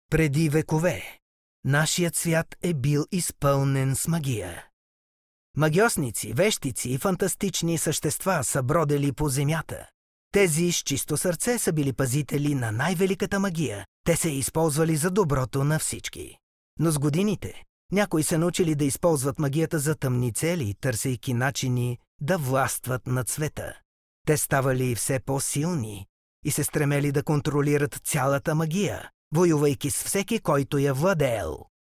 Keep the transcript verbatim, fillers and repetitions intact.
Преди векове нашият свят е бил изпълнен с магия. Магиосници, вещици и фантастични същества са бродели по земята. Тези с чисто сърце са били пазители на най-великата магия. Те се използвали за доброто на всички. Но с годините някои са научили да използват магията за тъмни цели, търсейки начини да властват над света. Те ставали все по-силни и се стремели да контролират цялата магия, воювайки с всеки, който я владеел.